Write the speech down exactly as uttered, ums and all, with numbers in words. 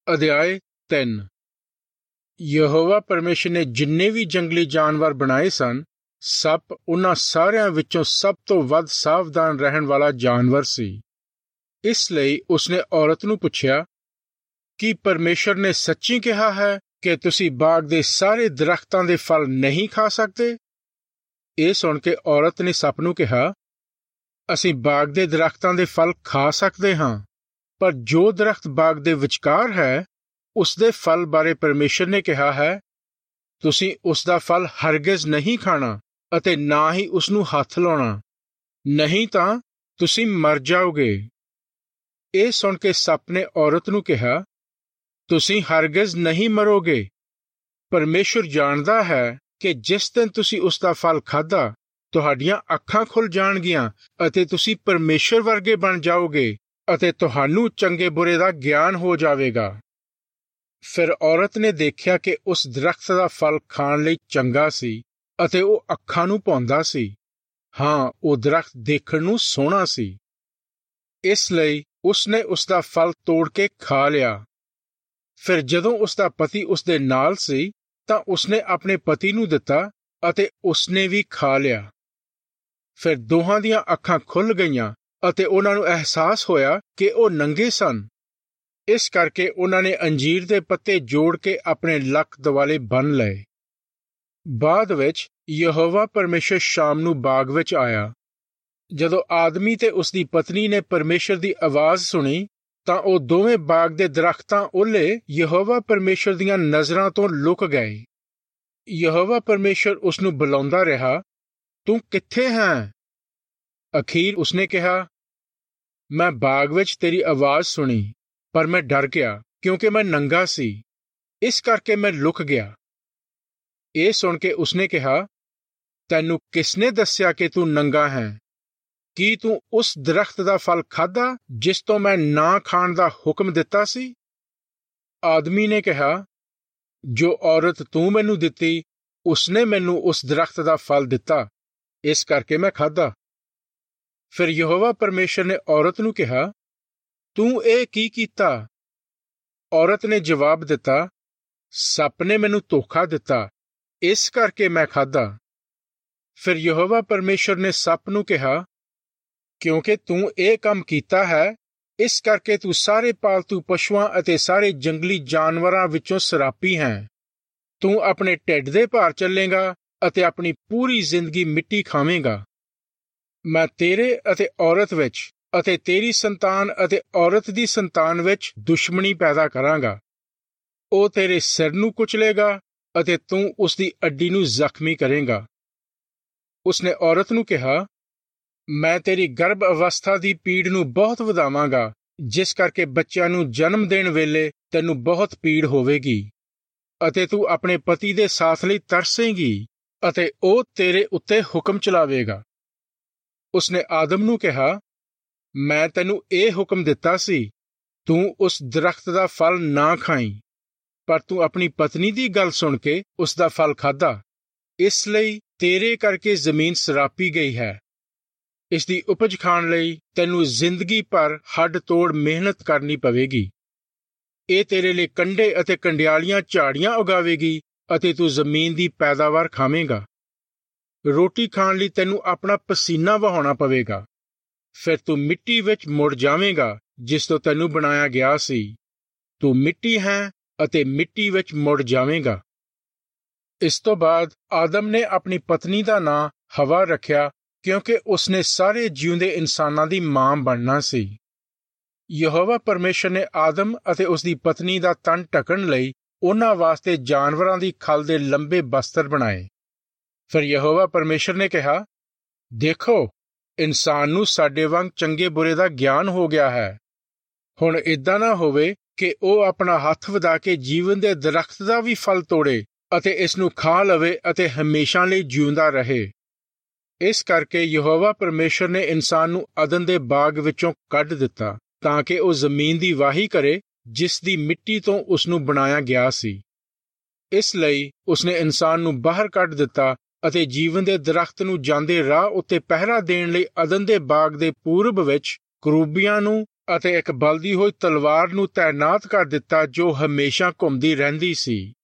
ਅਧਿਆਇ ਤਿੰਨ। ਯਹੋਵਾ ਪਰਮੇਸ਼ਰ ਨੇ ਜਿੰਨੇ ਵੀ ਜੰਗਲੀ ਜਾਨਵਰ ਬਣਾਏ ਸਨ, ਸੱਪ ਉਹਨਾਂ ਸਾਰਿਆਂ ਵਿੱਚੋਂ ਸਭ ਤੋਂ ਵੱਧ ਸਾਵਧਾਨ ਰਹਿਣ ਵਾਲਾ ਜਾਨਵਰ ਸੀ। ਇਸ ਲਈ ਉਸਨੇ ਔਰਤ ਨੂੰ ਪੁੱਛਿਆ, ਕੀ ਪਰਮੇਸ਼ਰ ਨੇ ਸੱਚੀ ਕਿਹਾ ਹੈ ਕਿ ਤੁਸੀਂ ਬਾਗ ਦੇ ਸਾਰੇ ਦਰੱਖਤਾਂ ਦੇ ਫਲ ਨਹੀਂ ਖਾ ਸਕਦੇ? ਇਹ ਸੁਣ ਕੇ ਔਰਤ ਨੇ ਸੱਪ ਨੂੰ ਕਿਹਾ, ਅਸੀਂ ਬਾਗ ਦੇ ਦਰੱਖਤਾਂ ਦੇ ਫਲ ਖਾ ਸਕਦੇ ਹਾਂ, ਪਰ ਜੋ ਦਰੱਖਤ ਬਾਗ ਦੇ ਵਿਚਕਾਰ ਹੈ, ਉਸ ਦੇ ਫਲ ਬਾਰੇ ਪਰਮੇਸ਼ਰ ਨੇ ਕਿਹਾ ਹੈ, ਤੁਸੀਂ ਉਸ ਦਾ ਫਲ ਹਰਗਿਜ਼ ਨਹੀਂ ਖਾਣਾ ਅਤੇ ਨਾ ਹੀ ਉਸ ਨੂੰ ਹੱਥ ਲਾਉਣਾ, ਨਹੀਂ ਤਾਂ ਤੁਸੀਂ ਮਰ ਜਾਓਗੇ। ਇਹ ਸੁਣ ਕੇ ਸੱਪ ਨੇ ਔਰਤ ਨੂੰ ਕਿਹਾ, ਤੁਸੀਂ ਹਰਗਿਜ਼ ਨਹੀਂ ਮਰੋਗੇ। ਪਰਮੇਸ਼ਰ ਜਾਣਦਾ ਹੈ ਕਿ ਜਿਸ ਦਿਨ ਤੁਸੀਂ ਉਸ ਦਾ ਫਲ ਖਾਧਾ, ਤੁਹਾਡੀਆਂ ਅੱਖਾਂ ਖੁੱਲ੍ਹ ਜਾਣਗੀਆਂ ਅਤੇ ਤੁਸੀਂ ਪਰਮੇਸ਼ਰ ਵਰਗੇ ਬਣ ਜਾਓਗੇ ਅਤੇ ਤੁਹਾਨੂੰ ਚੰਗੇ ਬੁਰੇ ਦਾ ਗਿਆਨ ਹੋ ਜਾਵੇਗਾ। ਫਿਰ ਔਰਤ ਨੇ ਦੇਖਿਆ ਕਿ ਉਸ ਦਰੱਖਤ ਦਾ ਫਲ ਖਾਣ ਲਈ ਚੰਗਾ ਸੀ ਅਤੇ ਉਹ ਅੱਖਾਂ ਨੂੰ ਭਾਉਂਦਾ ਸੀ। ਹਾਂ, ਉਹ ਦਰੱਖਤ ਦੇਖਣ ਨੂੰ ਸੋਹਣਾ ਸੀ। ਇਸ ਲਈ ਉਸਨੇ ਉਸ ਦਾ ਫਲ ਤੋੜ ਕੇ ਖਾ ਲਿਆ। ਫਿਰ ਜਦੋਂ ਉਸ ਦਾ ਪਤੀ ਉਸ ਦੇ ਨਾਲ ਸੀ, ਤਾਂ ਉਸਨੇ ਆਪਣੇ ਪਤੀ ਨੂੰ ਦਿੱਤਾ ਅਤੇ ਉਸਨੇ ਵੀ ਖਾ ਲਿਆ। ਫਿਰ ਦੋਹਾਂ ਦੀਆਂ ਅੱਖਾਂ ਖੁੱਲ੍ਹ ਗਈਆਂ ਅਤੇ ਉਹਨਾਂ ਨੂੰ ਅਹਿਸਾਸ ਹੋਇਆ ਕਿ ਉਹ ਨੰਗੇ ਸਨ। ਇਸ ਕਰਕੇ ਉਹਨਾਂ ਨੇ ਅੰਜੀਰ ਦੇ ਪੱਤੇ ਜੋੜ ਕੇ ਆਪਣੇ ਲੱਕ ਦੁਆਲੇ ਬੰਨ੍ਹ ਲਏ। ਬਾਅਦ ਵਿੱਚ ਯਹੋਵਾ ਪਰਮੇਸ਼ਰ ਸ਼ਾਮ ਨੂੰ ਬਾਗ ਵਿੱਚ ਆਇਆ। ਜਦੋਂ ਆਦਮੀ ਤੇ ਉਸਦੀ ਪਤਨੀ ਨੇ ਪਰਮੇਸ਼ਰ ਦੀ ਆਵਾਜ਼ ਸੁਣੀ, ਤਾਂ ਉਹ ਦੋਵੇਂ ਬਾਗ ਦੇ ਦਰੱਖਤਾਂ ਓਹਲੇ ਯਹੋਵਾ ਪਰਮੇਸ਼ਰ ਦੀਆਂ ਨਜ਼ਰਾਂ ਤੋਂ ਲੁਕ ਗਏ। ਯਹੋਵਾ ਪਰਮੇਸ਼ਰ ਉਸ ਨੂੰ ਬੁਲਾਉਂਦਾ ਰਿਹਾ, ਤੂੰ ਕਿੱਥੇ ਹੈ? ਅਖੀਰ ਉਸਨੇ ਕਿਹਾ, ਮੈਂ ਬਾਗ ਵਿੱਚ ਤੇਰੀ ਆਵਾਜ਼ ਸੁਣੀ, ਪਰ ਮੈਂ ਡਰ ਗਿਆ ਕਿਉਂਕਿ ਮੈਂ ਨੰਗਾ ਸੀ, ਇਸ ਕਰਕੇ ਮੈਂ ਲੁਕ ਗਿਆ। ਇਹ ਸੁਣ ਕੇ ਉਸਨੇ ਕਿਹਾ, ਤੈਨੂੰ ਕਿਸਨੇ ਦੱਸਿਆ ਕਿ ਤੂੰ ਨੰਗਾ ਹੈ? ਕੀ ਤੂੰ ਉਸ ਦਰੱਖਤ ਦਾ ਫਲ ਖਾਧਾ ਜਿਸ ਤੋਂ ਮੈਂ ਨਾ ਖਾਣ ਦਾ ਹੁਕਮ ਦਿੱਤਾ ਸੀ? ਆਦਮੀ ਨੇ ਕਿਹਾ, ਜੋ ਔਰਤ ਤੂੰ ਮੈਨੂੰ ਦਿੱਤੀ, ਉਸਨੇ ਮੈਨੂੰ ਉਸ ਦਰੱਖਤ ਦਾ ਫਲ ਦਿੱਤਾ, ਇਸ ਕਰਕੇ ਮੈਂ ਖਾਧਾ। ਫਿਰ ਯਹੋਵਾ ਪਰਮੇਸ਼ਰ ਨੇ ਔਰਤ ਨੂੰ ਕਿਹਾ, ਤੂੰ ਇਹ ਕੀ ਕੀਤਾ? ਔਰਤ ਨੇ ਜਵਾਬ ਦਿੱਤਾ, ਸੱਪ ਨੇ ਮੈਨੂੰ ਧੋਖਾ ਦਿੱਤਾ, ਇਸ ਕਰਕੇ ਮੈਂ ਖਾਧਾ। ਫਿਰ ਯਹੋਵਾ ਪਰਮੇਸ਼ਰ ਨੇ ਸੱਪ ਨੂੰ ਕਿਹਾ, ਕਿਉਂਕਿ ਤੂੰ ਇਹ ਕੰਮ ਕੀਤਾ ਹੈ, ਇਸ ਕਰਕੇ ਤੂੰ ਸਾਰੇ ਪਾਲਤੂ ਪਸ਼ੂਆਂ ਅਤੇ ਸਾਰੇ ਜੰਗਲੀ ਜਾਨਵਰਾਂ ਵਿੱਚੋਂ ਸਰਾਪੀ ਹੈ। ਤੂੰ ਆਪਣੇ ਢਿੱਡ ਦੇ ਭਾਰ ਚੱਲੇਂਗਾ ਅਤੇ ਆਪਣੀ ਪੂਰੀ ਜ਼ਿੰਦਗੀ ਮਿੱਟੀ ਖਾਵੇਂਗਾ। ਮੈਂ ਤੇਰੇ ਅਤੇ ਔਰਤ ਵਿੱਚ ਅਤੇ ਤੇਰੀ ਸੰਤਾਨ ਅਤੇ ਔਰਤ ਦੀ ਸੰਤਾਨ ਵਿੱਚ ਦੁਸ਼ਮਣੀ ਪੈਦਾ ਕਰਾਂਗਾ। ਉਹ ਤੇਰੇ ਸਿਰ ਨੂੰ ਕੁਚਲੇਗਾ ਅਤੇ ਤੂੰ ਉਸ ਦੀ ਅੱਡੀ ਨੂੰ ਜ਼ਖਮੀ ਕਰੇਂਗਾ। ਉਸਨੇ ਔਰਤ ਨੂੰ ਕਿਹਾ, ਮੈਂ ਤੇਰੀ ਗਰਭ ਅਵਸਥਾ ਦੀ ਪੀੜ ਨੂੰ ਬਹੁਤ ਵਧਾਵਾਂਗਾ, ਜਿਸ ਕਰਕੇ ਬੱਚਿਆਂ ਨੂੰ ਜਨਮ ਦੇਣ ਵੇਲੇ ਤੈਨੂੰ ਬਹੁਤ ਪੀੜ ਹੋਵੇਗੀ ਅਤੇ ਤੂੰ ਆਪਣੇ ਪਤੀ ਦੇ ਸਾਥ ਲਈ ਤਰਸੇਂਗੀ ਅਤੇ ਉਹ ਤੇਰੇ ਉੱਤੇ ਹੁਕਮ ਚਲਾਵੇਗਾ। ਉਸਨੇ ਆਦਮ ਨੂੰ ਕਿਹਾ, ਮੈਂ ਤੈਨੂੰ ਇਹ ਹੁਕਮ ਦਿੱਤਾ ਸੀ, ਤੂੰ ਉਸ ਦਰੱਖਤ ਦਾ ਫਲ ਨਾ ਖਾਈਂ, ਪਰ ਤੂੰ ਆਪਣੀ ਪਤਨੀ ਦੀ ਗੱਲ ਸੁਣ ਕੇ ਉਸ ਦਾ ਫਲ ਖਾਧਾ, ਇਸ ਲਈ ਤੇਰੇ ਕਰਕੇ ਜ਼ਮੀਨ ਸਰਾਪੀ ਗਈ ਹੈ। ਇਸ ਦੀ ਉਪਜ ਖਾਣ ਲਈ ਤੈਨੂੰ ਜ਼ਿੰਦਗੀ ਭਰ ਹੱਡ ਤੋੜ ਮਿਹਨਤ ਕਰਨੀ ਪਵੇਗੀ। ਇਹ ਤੇਰੇ ਲਈ ਕੰਡੇ ਅਤੇ ਕੰਡਿਆਲੀਆਂ ਝਾੜੀਆਂ ਉਗਾਵੇਗੀ ਅਤੇ ਤੂੰ ਜ਼ਮੀਨ ਦੀ ਪੈਦਾਵਾਰ ਖਾਵੇਂਗਾ। ਰੋਟੀ ਖਾਣ ਲਈ ਤੈਨੂੰ ਆਪਣਾ ਪਸੀਨਾ ਵਹਾਉਣਾ ਪਵੇਗਾ। ਫਿਰ ਤੂੰ ਮਿੱਟੀ ਵਿੱਚ ਮੁੜ ਜਾਵੇਂਗਾ ਜਿਸ ਤੋਂ ਤੈਨੂੰ ਬਣਾਇਆ ਗਿਆ ਸੀ। ਤੂੰ ਮਿੱਟੀ ਹੈ ਅਤੇ ਮਿੱਟੀ ਵਿੱਚ ਮੁੜ ਜਾਵੇਂਗਾ। ਇਸ ਤੋਂ ਬਾਅਦ ਆਦਮ ਨੇ ਆਪਣੀ ਪਤਨੀ ਦਾ ਨਾਂ ਹਵਾ ਰੱਖਿਆ, ਕਿਉਂਕਿ ਉਸਨੇ ਸਾਰੇ ਜਿਉਂਦੇ ਇਨਸਾਨਾਂ ਦੀ ਮਾਂ ਬਣਨਾ ਸੀ। ਯਹੋਵਾ ਪਰਮੇਸ਼ਰ ਨੇ ਆਦਮ ਅਤੇ ਉਸਦੀ ਪਤਨੀ ਦਾ ਤਨ ਢੱਕਣ ਲਈ ਉਹਨਾਂ ਵਾਸਤੇ ਜਾਨਵਰਾਂ ਦੀ ਖੱਲ ਦੇ ਲੰਬੇ ਬਸਤਰ ਬਣਾਏ। ਫਿਰ ਯਹੋਵਾ ਪਰਮੇਸ਼ਰ ਨੇ ਕਿਹਾ, ਦੇਖੋ, ਇਨਸਾਨ ਨੂੰ ਸਾਡੇ ਵਾਂਗ ਚੰਗੇ ਬੁਰੇ ਦਾ ਗਿਆਨ ਹੋ ਗਿਆ ਹੈ। ਹੁਣ ਏਦਾਂ ਨਾ ਹੋਵੇ ਕਿ ਉਹ ਆਪਣਾ ਹੱਥ ਵਧਾ ਕੇ ਜੀਵਨ ਦੇ ਦਰੱਖਤ ਦਾ ਵੀ ਫਲ ਤੋੜੇ ਅਤੇ ਇਸ ਨੂੰ ਖਾ ਲਵੇ ਅਤੇ ਹਮੇਸ਼ਾ ਲਈ ਜਿਉਂਦਾ ਰਹੇ। ਇਸ ਕਰਕੇ ਯਹੋਵਾ ਪਰਮੇਸ਼ਰ ਨੇ ਇਨਸਾਨ ਨੂੰ ਅਦਨ ਦੇ ਬਾਗ ਵਿੱਚੋਂ ਕੱਢ ਦਿੱਤਾ, ਤਾਂ ਕਿ ਉਹ ਜ਼ਮੀਨ ਦੀ ਵਾਹੀ ਕਰੇ ਜਿਸ ਦੀ ਮਿੱਟੀ ਤੋਂ ਉਸ ਨੂੰ ਬਣਾਇਆ ਗਿਆ ਸੀ। ਇਸ ਲਈ ਉਸਨੇ ਇਨਸਾਨ ਨੂੰ ਬਾਹਰ ਕੱਢ ਦਿੱਤਾ ਅਤੇ ਜੀਵਨ ਦੇ ਦਰੱਖਤ ਨੂੰ ਜਾਂਦੇ ਰਾਹ ਉੱਤੇ ਪਹਿਰਾ ਦੇਣ ਲਈ ਅਦਨ ਦੇ ਬਾਗ ਦੇ ਪੂਰਬ ਵਿੱਚ ਕਰੂਬੀਆਂ ਨੂੰ ਅਤੇ ਇੱਕ ਬਲਦੀ ਹੋਈ ਤਲਵਾਰ ਨੂੰ ਤਾਇਨਾਤ ਕਰ ਦਿੱਤਾ ਜੋ ਹਮੇਸ਼ਾ ਘੁੰਮਦੀ ਰਹਿੰਦੀ ਸੀ।